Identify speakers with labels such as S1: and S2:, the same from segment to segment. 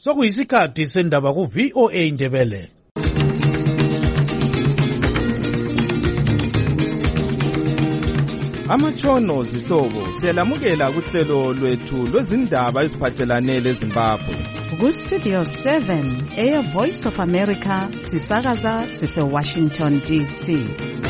S1: Sokuyisikhathi sendaba ku VOA Ndebele.
S2: Amatshono zihlobo siyalamukela kuhlelo lwethu lwezindaba eziphathelane leZimbabwe.
S3: Ku Studio 7 Air Voice of America sisakaza sise Washington DC.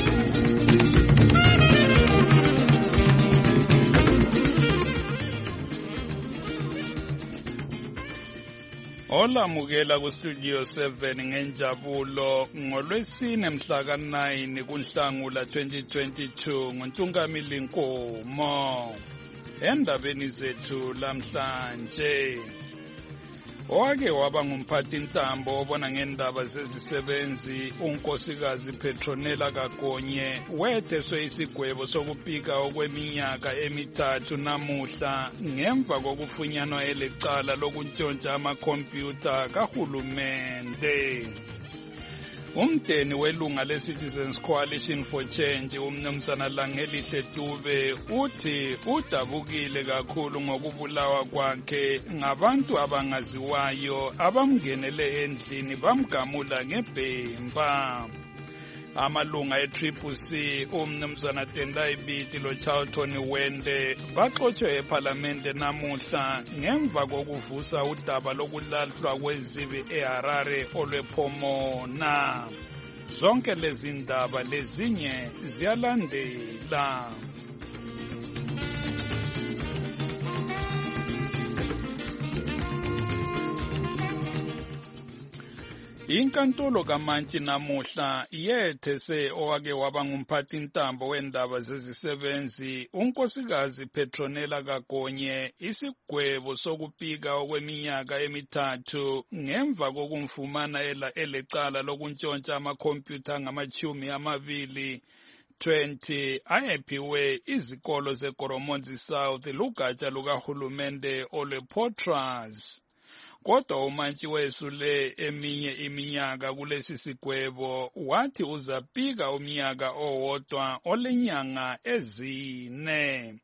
S4: Olamukela ku Studio 7 ngenjabulo ngolwesine mhla ka-9 kuNhlangula 2022 ngoNtungamili Nkomo. Endabeni zethu lamhlanje, owake waba ngumphathi ntambo obona ngendaba zezisebenzi unkosikazi Petronella Kagonye wetheswe isigwebo sokupika okweminyaka emithathu namuhla ngemva kokufunyanwa elecala lokuntshontsha amakhompyutha kahulumende. Umdeni welunga le-Citizens Coalition for Change umnumzana Langelihle Dube uthi udabukile kakhulu ngokubulawa kwakhe ngabantu abangaziwayo abamngenele endlini bamgamula ngebhemba. Amalunga e-Triple-C umnumzana Tendai Biti loCharlton Wende baxotshwe ePhalamende namuhla ngemva kokuvusa udaba lokulahlwa kwezibi eHarare olwePhomona. Zonke lezi ndaba lezinye ziyalandela. Inkantolo kaMantshi namuhla yethese owake waba ngumphathi ntambo wendaba zezisebenzi unkosikazi Petronella Kagonye isigwebo sokupika okweminyaka emithathu ngemva kokumfumana elecala lokuntshontsha amakhompyutha ngama-20 ayephiwe izikolo zeGoromonzi South lugatsha lukahulumende olwePotras. Kodwa uMantshi wesule eminye iminyaka kulesi sigwebo wathi uzapika umnyaka owodwa olenyanga ezine.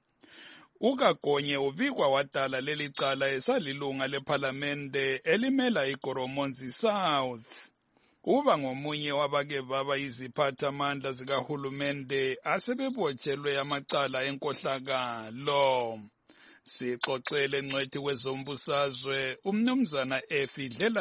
S4: uKagonye ubikwa wadala leli cala esalilunga lePhalamende elimela iGoromonzi South. Uba ngomunye wabake baba iziphathamandla zikahulumende asebebotshelwe amacala enkohlakalo. Sixoxele ngcwethi kwezombusazwe umnumzana Efidlela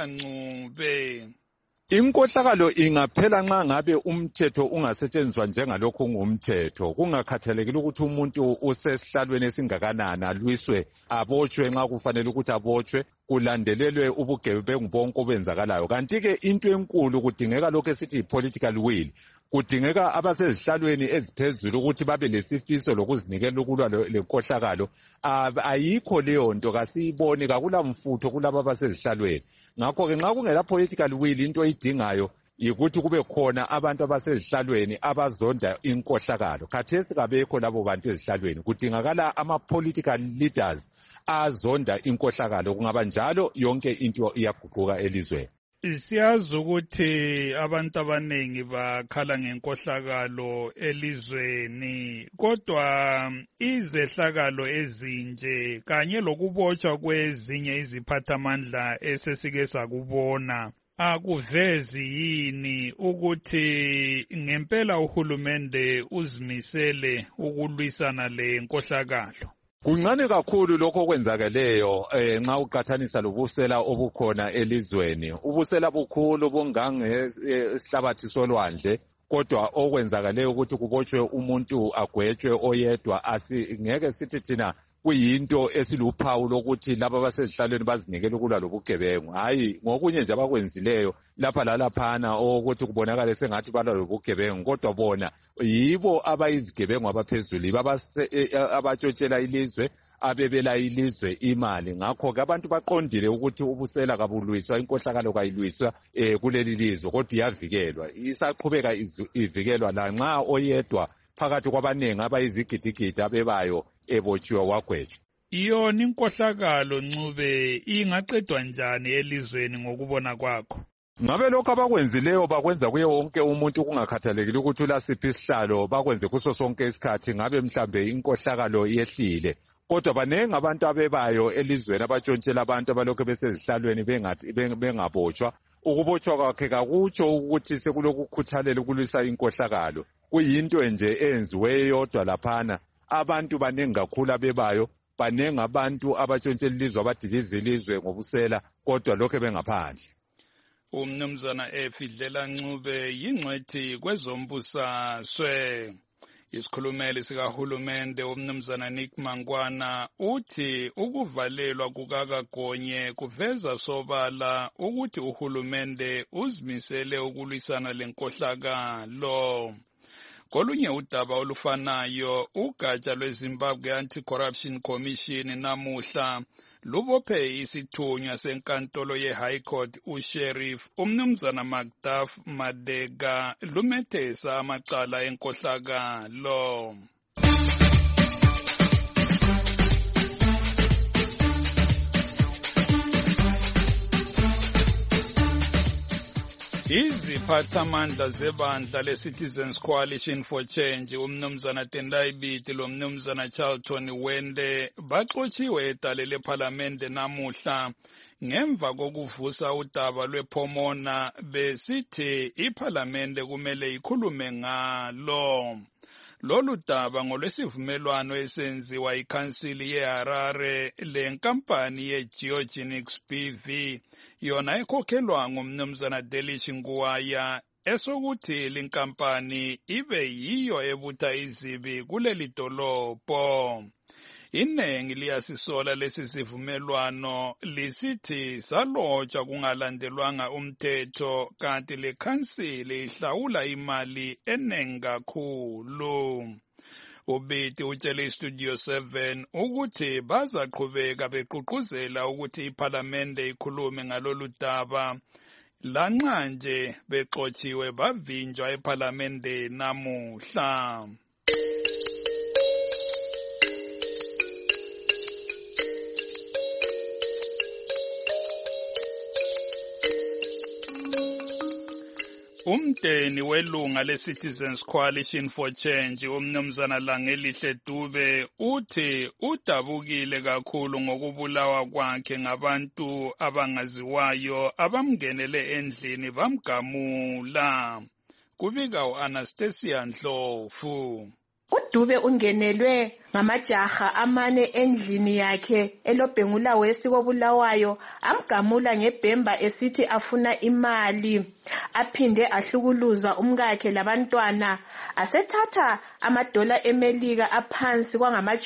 S4: Ncube.
S2: Inkohlakalo ingaphela nxa ngabe umthetho ungasetshenziswa njengalokho ungumthetho, kungakhathalekile ukuthi umuntu usesihlalweni esingakanani alwiswe, abotshwe nxa kufanele ukuthi abotshwe, kulandelelwe ubugebengu bonke obenzakalayo. Kanti-ke into enkulu kudingeka lokho esithi political will. Kudingeka abasezihlalweni eziphezulu ukuthi babe lesifiso lokuzinikela ukulwa lenkohlakalo. Ayikho leyo nto, kasiyiboni, kakula mfutho kulabo abasezihlalweni. Ngakho-ke nxa kungela political will, into idingayo yikuthi kube khona abantu abasezihlalweni abazonda inkohlakalo. Khathesi kabekho labo bantu ezihlalweni, kudingakala ama-political leaders azonda inkohlakalo. Kungaba njalo yonke into iyaguquka elizweni.
S4: Siyazi ukuthi abantu abanengi bakhala ngenkohlakalo elizweni, kodwa izehlakalo ezinje kanye lokubotshwa kwezinye iziphathamandla esesike sakubona akuvezi yini ukuthi ngempela uhulumende uzimisele ukulwisana le nkohlakalo?
S2: Kuncane kakhulu lokho okwenzakeleyo nxa uqathanisa lobusela obukhona elizweni. Ubusela bukhulu bungangesihlabathi solwandle, kodwa okwenzakeleyo ukuthi kubotshwe umuntu agwetshwe oyedwa ngeke sithi thina kuyinto esiluphawu lokuthi laba abasezihlalweni bazinikele ukulwa lobugebengu. Hayi, ngokunye nje abakwenzileyo lapha lalaphana ukuthi kubonakale sengathi balwa lobugebengu, kodwa bona yibo abayizigebengu abaphezulu, abatshotshela ilizwe, abebela ilizwe imali. Ngakho-ke abantu baqondile ukuthi ubusela kabulwiswa, inkohlakalo kayilwiswa kuleli lizwe, kodwa iyavikelwa, isaqhubeka ivikelwa lanxa oyedwa phakathi kwabanengi abayizigidigidi abebayo ebotshiwe wagwetshwa.
S4: Iyona inkohlakalo Ncube ingaqedwa njani elizweni ngokubona kwakho?
S2: Ngabe lokho abakwenzileyo bakwenza kuye wonke umuntu kungakhathalekile ukuthi ulasiphi isihlalo, bakwenze kuso sonke isikhathi. Ngabe mhlambe inkohlakalo yehlile kodwa banengi abantu abebayo elizweni abatshontshela abantu abalokhu besezihlalweni bengabotshwa. Ukubotshwa kwakhe kakutsho ukuthi sekulokukhuthalela ukulwisa inkohlakalo. Kuyinto nje enziweyo yodwa laphana. Abantu banengi kakhulu abebayo, banengi abantu abatshontshela ilizwe abadiliza ilizwe ngobusela, kodwa lokho bengaphandle.
S4: Umnumzana Efidlela Ncube yingcwethi kwezombusazwe. Isikhulumeli sikahulumende umnumzana Nick Mangwana uthi ukuvalelwa kukakagonye kuveza sobala ukuthi uhulumende uzimisele ukulwisana lenkohlakalo. Kolunye udaba olufanayo, ugatsha lweZimbabwe Anti-Corruption Commission namuhla lubophe isithunywa senkantolo ye-High Court uSheriff umnumzana Macduff Madega lumethesa amacala enkohlakalo. Iziphathamandla zebandla le-Citizens Coalition for Change umnumzana Tendai Biti lomnumzana Charlton Wende baxotshiwe edale lephalamende namuhla ngemva kokuvusa udaba lwePomona besithi iphalamende kumele ikhulume ngalo. Lolu daba ngolwesivumelwano esenziwa ikhansili yeHarare lenkampani yeGeogenics BV yona ekhokhelwa ngumnumzana Delish Nguwaya esokuthi linkampani ibe yiyo ebutha izibi kuleli dolobho. Inengi liyasisola lesi sivumelwano lisithi salotshwa kungalandelwanga umthetho kanti le khansili ihlawula imali enengi kakhulu. Ubiti utshele iStudio 7 ukuthi bazaqhubeka beqhuquzela ukuthi iphalamende ikhulume ngalolu daba lanxa nje bexotshiwe bavinjwa ephalamende namuhla. Umdeni welunga le-Citizens Coalition for Change umnumzana Langelihle Dube uthi udabukile kakhulu ngokubulawa kwakhe ngabantu abangaziwayo abamngenele endlini bamgamula. Kubika u-Anastasia Ndlovu.
S5: UDube ungenelwe ngamajaha amane endlini yakhe eLobhengula West koBulawayo amgamula ngebhemba esithi afuna imali. Aphinde ahlukuluza umkakhe labantwana asethatha amadola eMelika aphansi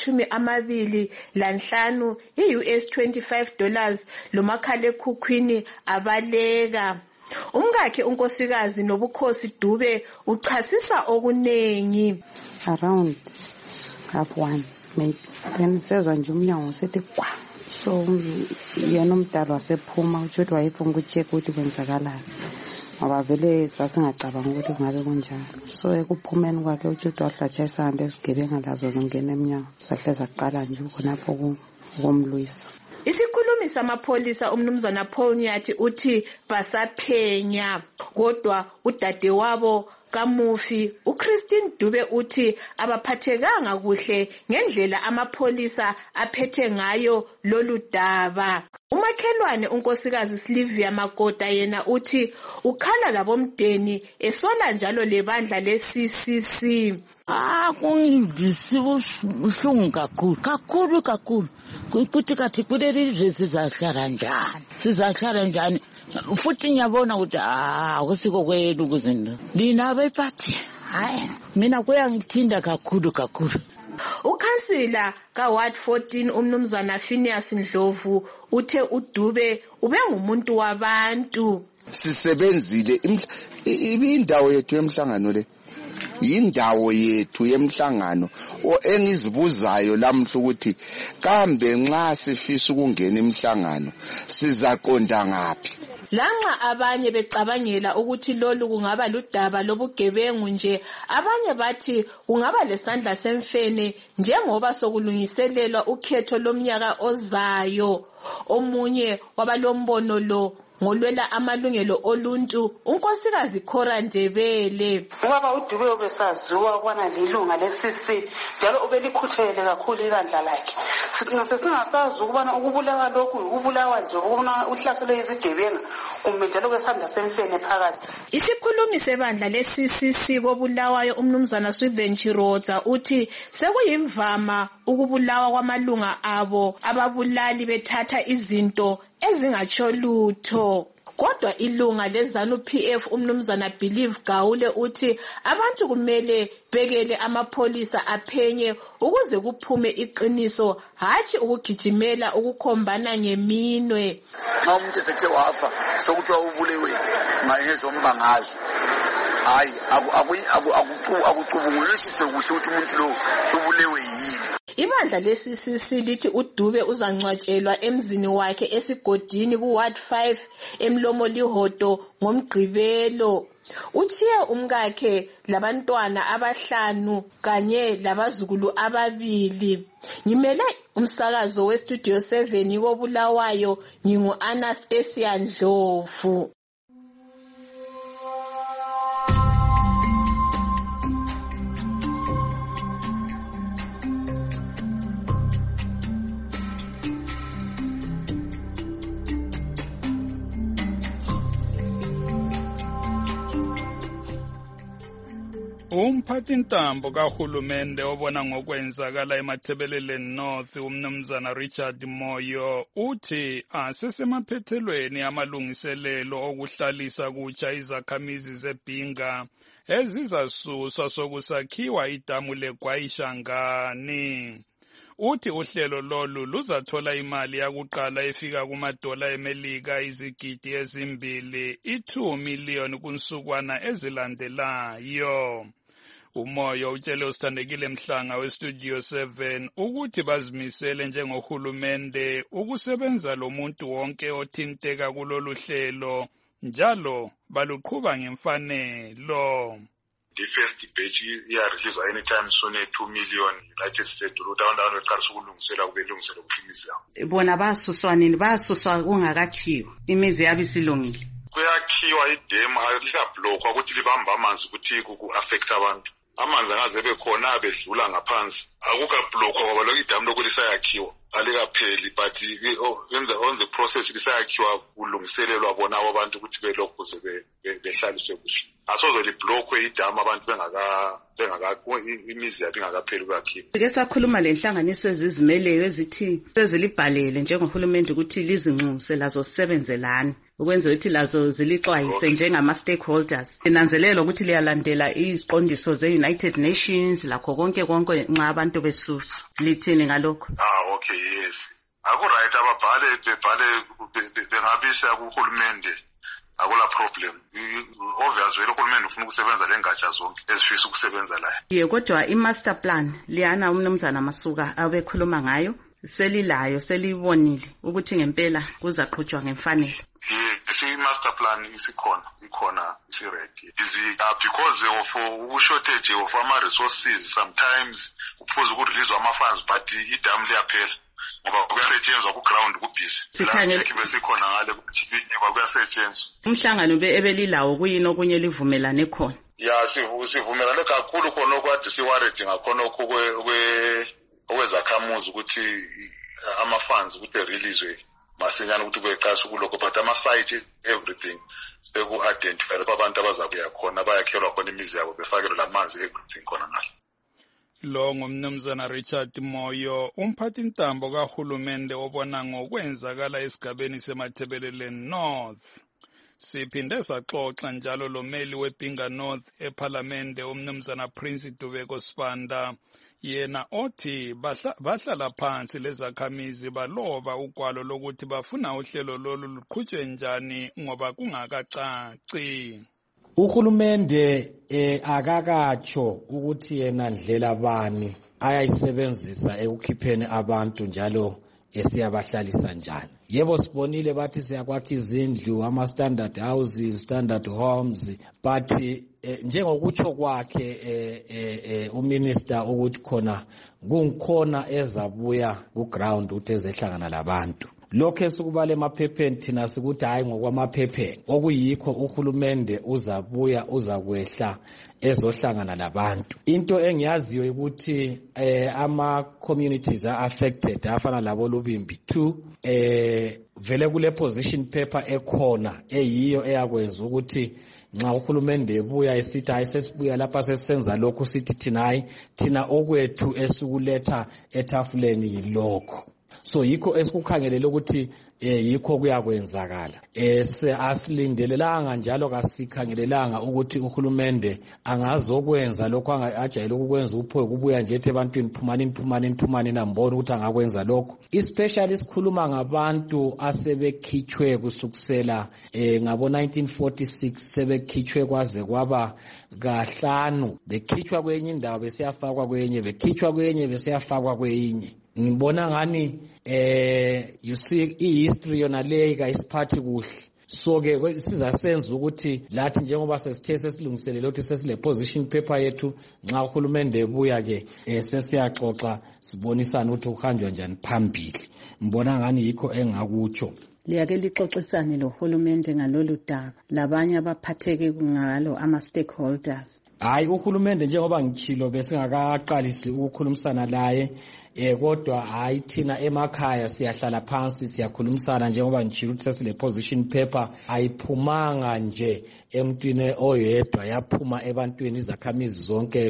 S5: kwangama-25 i-US $25 lomakhalekhukhwini abaleka. Umkakhe unkosikazi Nobukhosi Dube uchasisa okunengi.
S6: Around 1:30 maybe. Then sezwa nje umnyango usethi kwa. So yena umdala wasephuma uthi wayefuna ukucheck ukuthi kwenzakalani. Ngoba vele sasingacabanga ukuthi kungabe kunjalo. So ekuphumeni kwakhe uthi wahlatsha isihamba esigebenga lazo zingena emnyango. Sahle zaqala nje khonapho ukumlwisa.
S5: Isikhulumi samapholisa umnumzana Paul Nyathi uthi basaphenya kodwa udadewabo kamufi uChristine Dube uthi abaphathekanga kuhle ngendlela amapholisa aphethe ngayo lolu daba. Umakhelwane unkosikazi Sylvia Makota yena uthi ukhala labomdeni esola njalo lebandla le-CCC.
S7: Kungivisi ubuhlungu kakhulu kuthi kathi kuleli sizahlala njani futhi ngiyabona ukuthi akusiko kwenu kuzinto lina abepathi hayi mina kuyangithinda kakhulu.
S5: Ukhansila kaWard 14 umnumzana Phineas Ndlovu uthe uDube ube ngumuntu wabantu.
S8: Sisebenzile indawo yethu yemhlangano le indawo yethu yemhlangano engizibuzayo lamhla ukuthi kambe nxa sifisa ukungena emhlangano sizaqonda ngapi.
S5: Lanxa abanye becabangela ukuthi lolu kungaba ludaba lobugebengu nje, abanye bathi kungaba lesandla semfene njengoba sokulungiselelwa ukhetho lomnyaka ozayo. Omunye wabalombono lo ngolwela amalungelo oluntu unkosikazi Khora Ndebele.
S9: Ngoba uDube obesaziwa kwana lilunga le-CC njalo ubelikhuthelele kakhulu ibandla lakhe. Singasazi ukubana ukubulawa lokhu ukubulawa nje ukubona uhlasele izigebenga kumbe njalo kwesandla semfene phakathi.
S5: Isikhulumi sebandla le-CCC kobulawayo umnumzana Swithen Chirodza uthi sekuyimvama ukubulawa kwamalunga abo ababulali bethatha izinto ezingatsho lutho. Kodwa ilunga leZANU-PF umnumzana Believe Gawule uthi abantu kumele bekele amapholisa aphenye ukuze kuphume iqiniso hathi ukugijimela ukukhombana ngeminwe.
S10: Xa umuntu esethe wafa sokuthiwa ubulewe ngayezombangazo. Hayi akucubungulisise kuhle ukuthi umuntu lo ubulewe yini.
S5: Ibandla le-CCC lithi uDube uzangcwatshelwa emzini wakhe esigodini ku-Ward 5 eMlomo Lihodo ngoMgqibelo. Uthiye umkakhe labantwana abahlanu kanye labazukulu ababili. Ngimele umsakazo weStudio 7 kobulawayo ngingu-Anastasia Ndlovu.
S4: Umphathintambo kahulumende obona ngokwenzakala eMathebeleleni North umnumzana Richard Moyo uthi asesemaphethelweni amalungiselelo okuhlalisa kutsha izakhamizi zeBhinga ezizasuswa sokusakhiwa idamu leGwayishangani. Uthi uhlelo lolu luzathola imali yakuqala efika kumadola eMelika izigidi ezimbili, 2 million kunsukwana ezilandelayo. Umoyo utshele usithandekile Mhlanga weStudio 7 ukuthi bazimisele njengohulumende ukusebenza lomuntu wonke othinteka kulolu hlelo njalo baluqhuba ngemfanelo.
S11: The first batch iyarelease anytime soon 2 million United States down weqalisa ukulungisela kubelungisela ukuphimiza.
S12: Bona basuswa nini basuswa kungakakhiwa imizi yabo isilungile.
S11: Kuyakhiwa idam likablokwa ukuthi libamba amanzi ukuthi ku-affect abantu. Amanzi angaze bekhona bedlula ngaphansi akukablokwa ngoba lokho idam lokho lisayakhiwa alikapheli but on the process lisayakhiwa kulungiselelwa bona abantu ukuthi belokhu behlaliswe kuhle. Asoze liblokwe idam abantu imizi yabo ingakapheli ukwakhiwa.
S12: Ke sakhuluma lenhlanganiso ezizimeleyo ezithi sezilibhalele njengohulumende ukuthi lizinxuse lazo sisebenzelana ukwenza ukuthi lazo zilixwayise njengama-stakeholders. Sinanzelela ukuthi liyalandela iziqondiso ze-United Nations lakho konke nxa abantu besuswa. Lithini ngalokho?
S11: Okay, yes. Akuright ababhale bengabisa kuhulumende. Akula problem. Obviously uhulumende ufuna ukusebenza lengatsha zonke ezifisa ukusebenza la.
S12: Kodwa i-master plan liyana umnumzana Masuka abekhuluma ngayo selilayo selibonile ukuthi ngempela kuzaqhutshwa ngemfanelo.
S11: I-master plan ikhona isi-ready. Because of shortage of ama-resources sometimes kuphuza ukurelease ama-funds but idam liyaphela. Ngoba kuyasetshenzwa ku-ground kubhizi. Lapho besikhona ngale ukuthi kuyasetshenzwa.
S12: Umhlangano ebelilawo kuyini okunye livumelane khona?
S11: Ya sivumelane kakhulu khona okwadi siwaredi ngakhona okwezakhamuzi ukuthi ama-funds ukuthi release masinyane ukuthi kweqasha kulokho but ama-site everything seku-identify lapho abantu abazakuya khona bayakhelwa khona imizi yabo befakelwe lamanzi everything khona ngale.
S4: Lo ngumnumzana Richard Moyo umphathintambo kahulumende obona ngokwenzakala esigabeni seMathebeleleni North. Siphinde saxoxa njalo lomeli weBhinga North eParliamente umnumzana Prince Dubeko Sibanda yena othi bahlala phansi lezakhamizi baloba ugwalo lokuthi bafuna uhlelo lolu luqhutshwe njani ngoba kungakacaci.
S13: Uhulumende akakatsho ukuthi yena ndlela bani ayayisebenzisa ekukhipheni abantu njalo esiyabahlalisa njani. Yebo sibonile bathi siyakwakha izindlu ama-standard houses, standard homes but njengokutsho kwakhe uminister ukuthi khona kungikhona ezabuya ku-ground ukuthi ezehlangana labantu. lokho esikubale emaphepheni thina sikuthi hayi ngokwamaphepheni okuyikho uhulumende uzabuya uzakwehla ezohlangana labantu. Into engiyaziyo ukuthi ama communities are affected afana labo Lubimbi 2 vele kule position paper ekhona eyiyo eyakwenza ukuthi nxa uhulumende ebuya esithi hayi sesibuya lapha sesenza lokho sithi thina okwethu esikuletha ethafuleni yilokho. So yikho esikukhangelele ukuthi yikho kuyakwenzakala. Asilindelelanga njalo kasikhangelelanga ukuthi uhulumende angazokwenza lokho ajayele ukukwenza uphoye kubuya nje ethi ebantwini phumani nambona ukuthi angakwenza lokho. Especially sikhuluma ngabantu asebekhitshwe kusukusela ngabo 1946 sebekhitshwe kwaze kwaba kahlanu, bekhitshwa kwenye indawo besiyafakwa kwenye, bekhitshwa kwenye besiyafakwa kwenye. Ngibona ngani you see history yona leyi kayisiphathi kuhle. So ke sizasenza ukuthi lathi njengoba sesithe sesilungiselele ukuthi sesile position paper yethu nxa uhulumende ebuya ke sesiyaxoxa sibonisana ukuthi uhanjwa njani phambili. Ngibona ngani yikho engakutsho.
S14: Liyake lixoxisane lohulumende ngalolu daba labanye abaphatheke ngalo ama-stakeholders.
S13: Hayi uhulumende njengoba ngichilo bese ngakaqalisi ukukhulumisana laye kodwa hayi thina emakhaya siyahlala phansi siyakhulumisana njengoba ngitshilo ukuthi sesile position paper ayiphumanga nje emntwini oyedwa yaphuma ebantwini izakhamizi zonke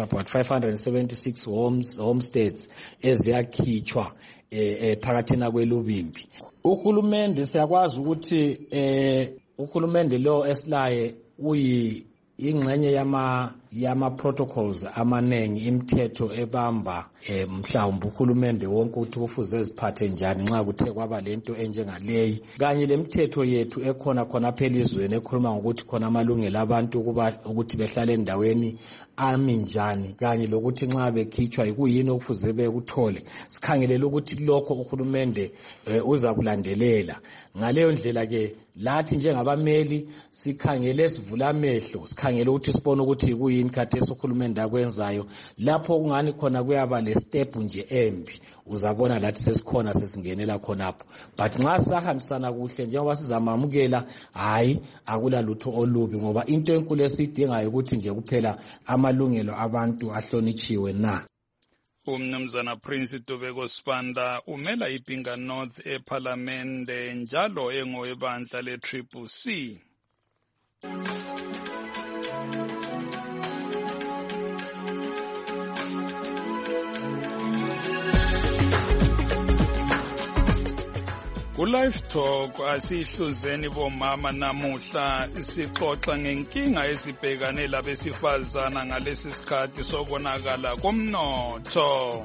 S13: 576 homesteads eziyakhitshwa phakathina kweLubimbi. Uhulumende siyakwazi ukuthi uhulumende lo esilaye ingxenye yama protocols amanengi imithetho ebamba mhlawumbe uhulumende wonke ukuthi kufuze eziphathe njani nxa kuthe kwaba lento enjengaleyi, kanye lemithetho yethu ekhona khona phela izweni ekhuluma ngokuthi khona amalungelo abantu ukuthi behlale endaweni ami njani, kanye lokuthi nxa bekhitshwa ikuyini okufuze bekuthole. Sikhangelela ukuthi lokho uhulumende uza kulandelela. Ngaleyo ndlela ke lathi njengabameli sikhangele sivula amehlo, sikhangele ukuthi sibone ukuthi ikuyini khathesi uhulumende akwenzayo. Lapho kungani khona kuyaba le step nje embi, uzabona lathi sesikhona sesingenela khonapho. But nxa sahambisana kuhle njengoba sizamamukela, hayi akula lutho olubi, ngoba into enkulu esidingayo ukuthi nje kuphela amalungelo abantu ahlonitshiwe na.
S4: Umnumzana Prince Tobeko Sibanda umela iBhinga North eParliamente njalo engowebandla le-CCC. Ku-Live Talk asihluzeni bomama namuhla sixoxa ngenkinga ezibhekane labesifazana ngalesi sikhathi sokonakala komnotho.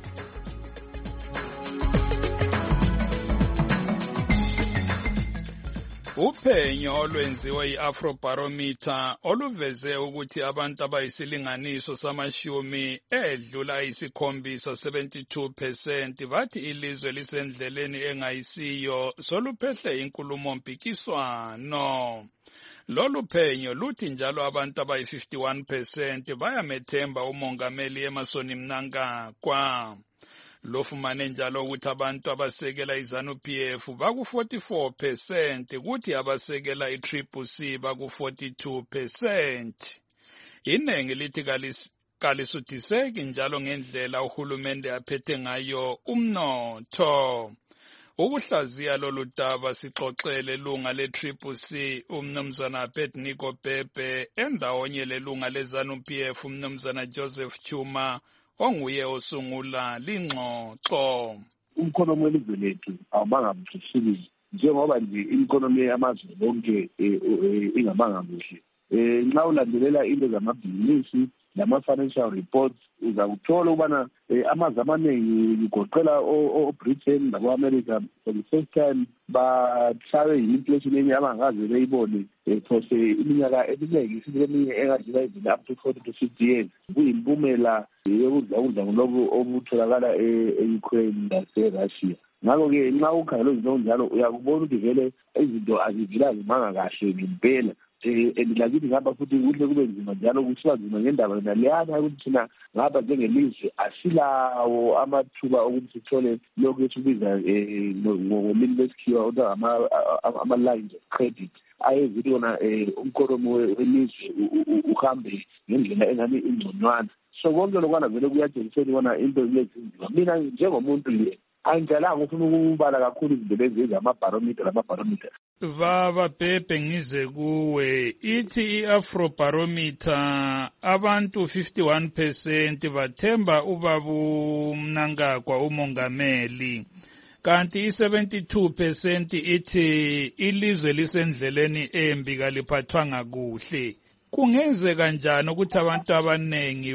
S4: Uphenyo olwenziwe i-Afrobarometer oluveze ukuthi abantu abayisilinganiso samashumi edlula isikhombisa 72% bathi ilizwe lisendleleni engayisiyo soluphehle inkulumo mpikiswano. Lolu phenyo luthi njalo abantu abayi-51% bayamethemba umongameli Emmerson Mnangagwa. Lofumane njalo ukuthi abantu abasekela iZANU-PF baku-44% kuthi abasekela i-CCC baku-42%. Iningi lithi kalisuthiseki njalo ngendlela uhulumende aphethe ngayo umnotho. Ukuhlaziya lolu daba sixoxele lunga le-CCC umnumzana Abednego Bhebhe endawonye lelunga leZANU-PF umnumzana Joseph Chuma onguye osungula lingxoxo.
S15: Umkhonomi welizwe lethu awubanga buhle njengoba nje ikonomi yamazwe lonke ingabanga buhle. Nxa ulandelela into zamabhizinisi nama-financial reports uzakuthola ukubana amazwe amaningi ugoqela o-Britain nabo-America for the first time bahlabe yi-inflation enye abangaze beyibone phose iminyaka eminingi isithi eminye engadlula izini up to 40 to 50 years. Kuyimpumela yokudla ngolobu obutholakala e-Ukraine nase-Russia. Ngakho-ke nxa ukhangela izinto njalo uyakubona ukuthi vele izinto azivila zimanga kahle ngempela. and lakithi ngapha futhi kuhle kube nzima njalo kusiba nzima ngendaba naleyana ukuthi thina ngapha njengelizwe asilawo amathuba okuthi sithole lokhu esikubiza ngolimi lesikhiwa ama-lines of credit ayezithi wona umkoromo welizwe uhambe ngendlela engani ingconywana. So konke lokwana vele kuyatshengisela wona into lezinzima. Mina njengomuntu nje angijalanga ufuna ukubala kakhulu izinto lezi ezamabarometer.
S4: Baba Pepe ngize kuwe ithi i-Afrobarometer abantu 51% bathemba ubabu Mnangagwa umongameli, kanti i-72% ithi ilizwe lisendleleni embi kaliphathwanga kuhle. Kungenzeka kanjani ukuthi abantu abanengi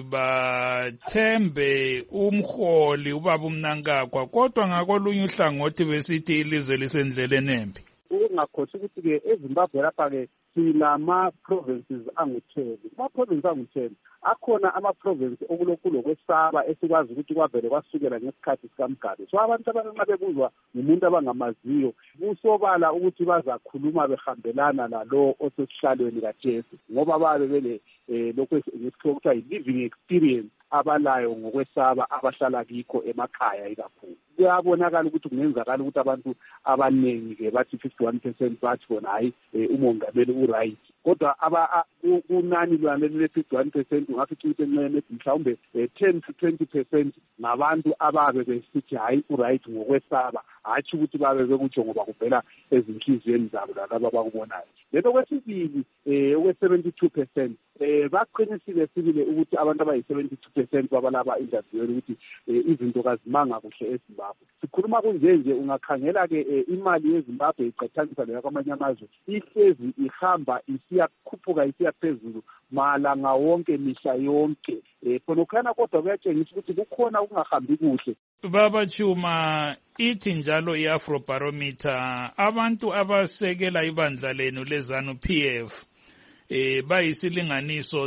S4: bathembe umholi ubaba Mnangagwa kodwa ngakolunye uhlangothi besithi ilizwe lisendleleni embi?
S16: Ungakhosi ukuthi-ke eZimbabwe lapha-ke sinama-provinces angu-10. Ama-provinces angu-10 akhona ama-province okulokwesaba esikwazi ukuthi kwavele kwasukela ngesikhathi sikaMgabe. So abantu abanenxa bebuzwa ngumuntu abangamaziyo kusobala ukuthi bazakhuluma behambelana nalo osesihlalweni kaJesu ngoba babe bele lokho ngesikhathi kuthiwa yi-living experience abalayo ngokwesaba abahlala kikho emakhaya ikakhulu. Kuyabonakala ukuthi kungenzakala ukuthi abantu abaningi-ke bathi 51% bathi bona hayi umongameli uright, kodwa kunani lwaneli le-51% ungafica ukuthi enxene ethi mhlawumbe 10 to 20% ngabantu ababe besithi hayi uright ngokwesaba, hatshi ukuthi babe bekutsho ngoba kuvela ezinhliziyweni zabo lalabo abakubonayo. Lento kwesibili okwe-72% baqinisile sibile ukuthi abantu abayi-72% babalaba interview ukuthi izinto kazimanga kuhle eZimbabwe. Sikhuluma kunje ungakhangela-ke imali yeZimbabwe iqathaniswa leya kwamanye amazwe ihlezi ihamba isiyakhuphuka isiya phezulu malanga wonke mihla yonke. Khonokhana kodwa kuyatshengisa ukuthi kukhona ukungahambi kuhle.
S4: Baba Chuma, ithi njalo i-Afrobarometer abantu abasekela ibandla lenu leZANU-PF bayisilinganiso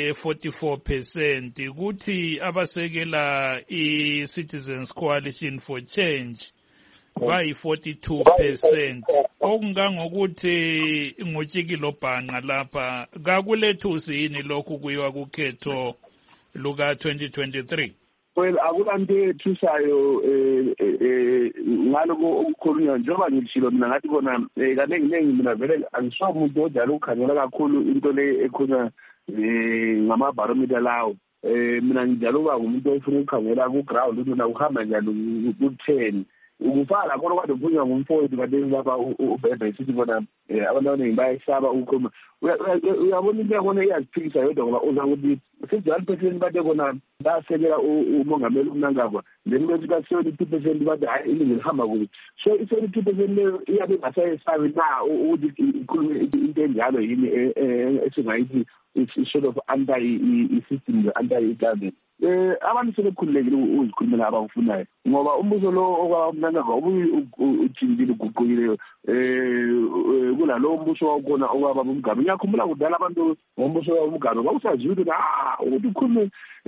S4: se-44%, kuthi abasekela i-Citizens Coalition for Change bayi-42%. Okungangokuthi ngutshikilo bhanqa lapha kakulethusi yini lokhu kuyiwa kukhetho luka-2023?
S15: Well, akulanto ethusayo ngaloko okukhulunywa njengoba ngishilo mina ngathi kona kanengi mina vele angisho umuntu odala ukukhangela kakhulu into le ekhona ngamabarometer lawo. Mina ngijala uba ngumuntu ofuna ukukhangela ku-ground ukuthi na uhamba njani ku-10 ukufala khona kade kukhulunywa ngumfowethu kade lapha ubhebhe sithi bona abantu abaningi bayesaba ukukhuluma. Uyabona into yakhona iyaziphikisa yodwa ngoba uza ukuthi 51% bade khona basekela umongameli uMnangagwa, then bethi ka-72% bathi hayi iningi lihamba kubi. So i-72% leyo iyabe ingasayesabi na ukuthi ikhulume into enjalo yini esingayithi i-sort of anti-system, anti-government. Abantu sebekhululekile uzikhulumela abakufunayo ngoba umbuso lo okwaMnangagwa ujintile uguqukile kulalo mbuso wakhona okwaba uMgabe. Ngiyakhumbula kudala abantu ngombuso waMgabe kwakusaziwa ukuthi ukhulume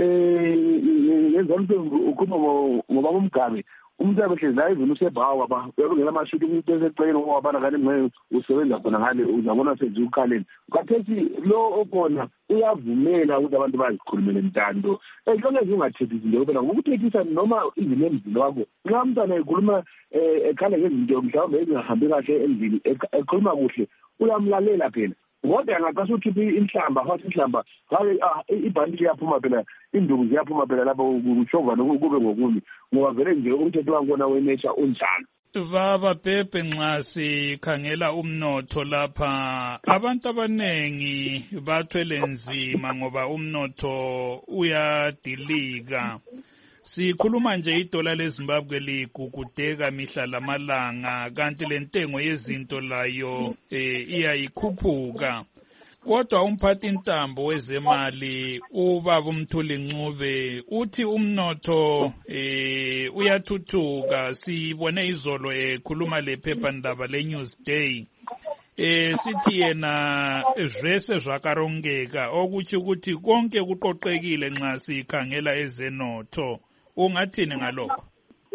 S15: ngezansimbi ukhuluma ngoba uMgabe umuntu abehlezi la izulu sebhawa ba uyabongela amashuti umuntu esecela ngoba ngane ngeke usebenza khona ngale uzabona senze ukhaleni. Kathethi lo okhona uyavumela ukuthi abantu bazikhulumele intando ehlonge zingathethi izinto phela ngokuthethisa noma izimo emzini wakho. Nxa umntwana ekhuluma ekhale ngezinto mhlawumbe ezingahambi kahle endlini ekhuluma kuhle uyamlalela phela. Kodwa ngaqasa ukhipha inhlamba hathi inhlamba hayi ibhanti liyaphuma phela induku ziyaphuma phela lapho kushova kube ngokuni ngoba vele nje umthetho wakhona wenature unjalo.
S4: Baba Pepe, nxa sikhangela umnotho lapha abantu abanengi bathwele nzima ngoba umnotho uyadilika. Sikhuluma nje idola leZimbabwe ligugudeka mihla lamalanga kanti lentengo yezinto layo iyayikhuphuka. Kodwa umphathi intambo wezemali ubaba uMthuli Ncube uthi umnotho uyathuthuka. Sibone izolo ekhuluma lephephandaba leNewsday sithi yena vese zvakarongeka okuthi ukuthi konke kuqoqekile nxa sikhangela ezenotho. Ungathini ngalokho?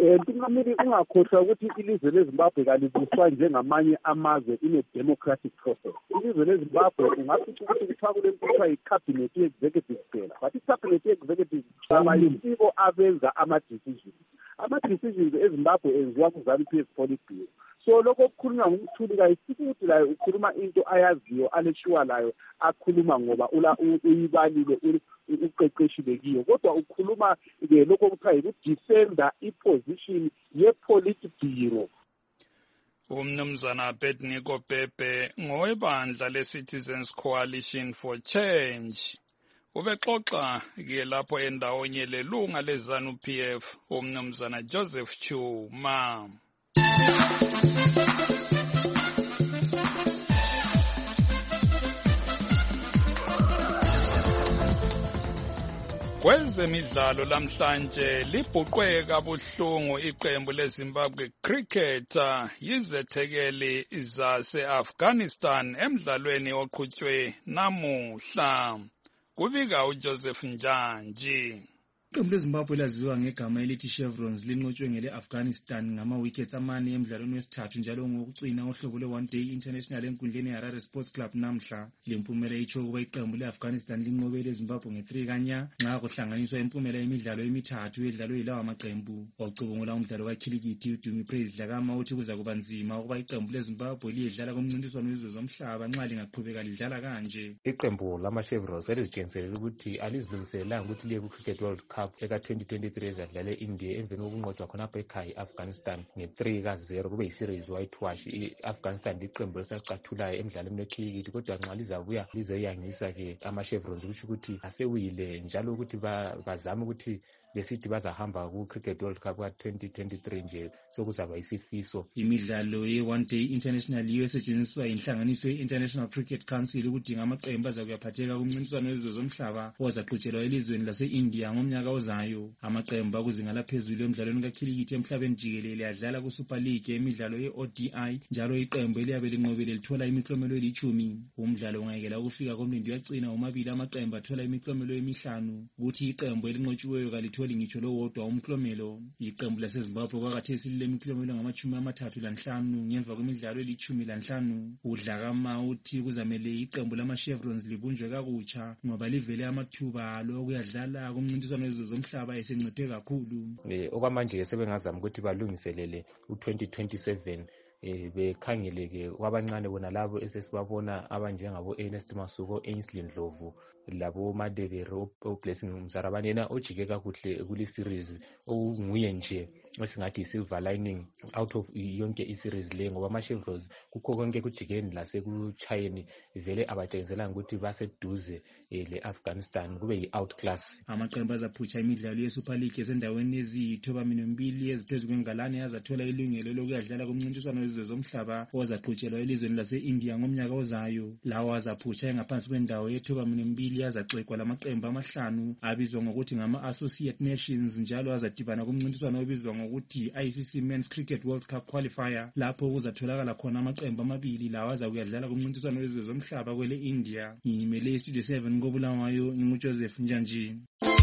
S16: Ntungameli ungakhohlwa ukuthi ilizwe leZimbabwe kalibuswa njengamanye amazwe ine-democratic process. Ilizwe leZimbabwe ungafica ukuthi kuthiwa kule nto kuthiwa yi-cabinet executive kuphela, but i-cabinet executive abayisibo abenza ama-decisions. Ama-decisions eZimbabwe enziwa ku-ZANU-PF Politburo. So lokho kukhulunywa ngumthuli kayisiki ukuthi layo ukhuluma into ayaziyo aleshuwa layo akhuluma ngoba uyibalile uqeqeshile kiyo, kodwa ukhuluma lokho kuthiwa yikudefenda iposition ye-Politburo.
S4: Umnumzana Abednego Pepe ngowebandla le-Citizens Coalition for Change ubexoxa ke lapho endawonye lelunga le-ZANU-PF umnumzana Joseph Chuma. Kwezemidlalo lamhlanje libhuqwe kabuhlungu iqembu leZimbabwe Cricketer yizethekeli zase-Afghanistan emdlalweni oqhutshwe namuhla. Kubika uJoseph Njanji.
S17: Iqembu leZimbabwe laziwa ngegama elithi Chevrons linqotshwe ngele-Afghanistan ngama-wickets amane emdlalweni wesithathu njalo ngokucina uhlobo lwe-One Day International enkundleni ye-Harare Sports Club namhla. Le mpumela itsho ukuba iqembu le-Afghanistan linqobe leZimbabwe nge-3 kanya nxa kuhlanganiswa impumela yemidlalo emithathu edlalwe yilawa maqembu. Wacubungula umdlalo kakhilikithi uDumi Praise Dlakama uthi kuza kuba nzima ukuba iqembu leZimbabwe liyedlala kumncintiswano wezizwe zomhlaba nxa lingaqhubeka lidlala kanje.
S18: Iqembu lama-Chevrons selizitshengisele ukuthi alizilungiselelanga ukuthi liye ku-Cricket World Cup eka-2023 ezadlale India emveni kokunqotshwa khonapho ekhaya i-Afghanistan nge-3-0 kube yi-series whitewash. I-Afghanistan liqembu elisacathulayo emdlalweni wekhilikithi kodwa nxa lizabuya lizoyangisa-ke ama-Chevrons kusho ukuthi asewile njalo ukuthi bazame ukuthi besithi bazahamba ku-Cricket World Cup ka-2023 nje sokuzaba isifiso.
S17: Imidlalo ye-One Day International yiyo esetshenziswa yinhlanganiso ye-International Cricket Council ukudinga amaqembu azakuyaphatheka kumncintiswano wezizwe zomhlaba ozaqhutshelwa elizweni lase-India ngomnyaka ozayo. Amaqembu akuzinga laphezulu emdlalweni kakhilikithi emhlabeni jikelele adlala ku-Super League emidlalo ye-ODI njalo iqembu eliyabe linqobile lithola imiklomelo eli-10. Umdlalo ungayekela ukufika komlindi uyacina omabili amaqembu athola imiklomelo emihlanu kuthi iqembu elinqotshiweyo kalitholi ngitsho lowodwa umklomelo. Iqembu laseZimbabwe kwakhathesi lilemiklomelo ngama-35 ngemva kwemidlalo eli-15. uDlakama uthi kuzamele iqembu lama-Chevrons libunjwe kakutsha ngoba livele amathuba alo okuyadlala kumncintiswano wezizwe zomhlaba esenciphe kakhulu.
S18: Okwamanje sebengazama ukuthi balungiselele u-2027 bekhangeleke kwabancane bona labo esesibabona abanjengabo Ernest Masuko, Ainsley Ndlovu labo Madebere Blessing Mzarabane yena ojike kakuhle kuli series onguye nje esingathi silver lining out of yonke i-series le ngoba ama-Chevrons kukho konke kujikeni lasekuchayeni vele abatshengiselanga ukuthi baseduze le-Afghanistan kube yi-outclass.
S17: Amaqembu azaphutsha imidlalo ye-Super League esendaweni eziyithobamini eziphezu kwengalane azathola ilungelo lokuyadlala kumncintiswano wezizwe zomhlaba ozaqhutshelwa elizweni lase-India ngomnyaka ozayo. Lawo azaphutsha engaphansi kwendawo ye-2 azaxekwa lamaqembu amahlanu abizwa ngokuthi ngama-Associate Nations njalo azadibana kumncintiswano obizwa ngokuthi ICC Men's Cricket World Cup Qualifier lapho kuzatholakala khona amaqembu amabili lawo azakuyadlala kumncintiswano wezizwe zomhlaba kwele India. Ngimele iStudio 7 koBulawayo nginguJoseph Njanji.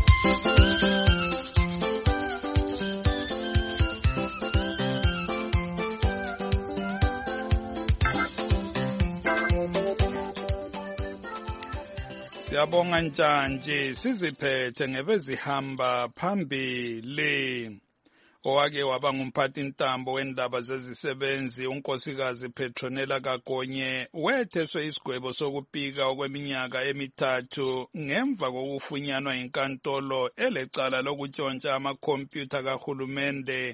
S4: Siyabonga Njanji, siziphethe ngebezihamba phambili. Owake waba ngumphathi ntambo wendaba zezisebenzi unkosikazi Petronella Kagonye wetheswe isigwebo sokupika okweminyaka emithathu ngemva kokufunyanwa inkantolo elecala lokutshontsha amakhompyutha kahulumende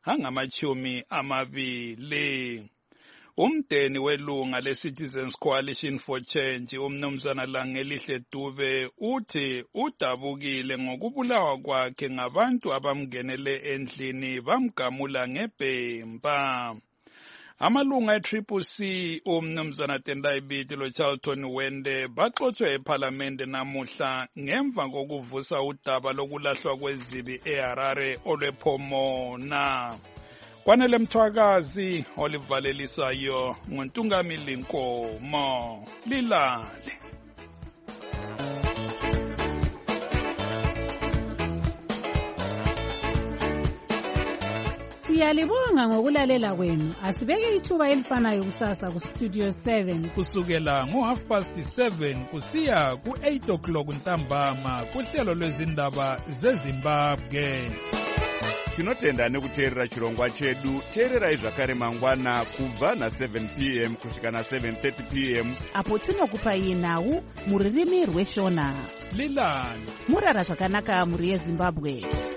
S4: angama-20. Umdeni welunga le-Citizens Coalition for Change umnumzana Langelihle Dube uthi udabukile ngokubulawa kwakhe ngabantu abamngenele endlini bamgamula ngebhemba. Amalunga e-CCC umnumzana Tendai Biti loCharlton Wende baxotshe eParliament namuhla ngemva kokuvusa udaba lokulahlwa kwezibi eHarare olwePhomona. Kwanele Mthwakazi olivalelisayo nguNtungamili Nkomo lilale.
S19: Siyalibonga ngokulalela kwenu. Asibeke ithuba elifanayo kusasa kuStudio 7
S4: kusukela ngo7:30 kusiya ku8 ntambama kuhlelo lwezindaba zeZimbabwe.
S20: Tinotenda nekuteerera chirongwa chedu. Teererai zvakare mangwana kubva na7 p.m. kusvika na7:30 p.m.
S3: apo tinokupai nhau mururimi rweshona.
S4: Lilani
S3: murara zvakanaka muri yeZimbabwe.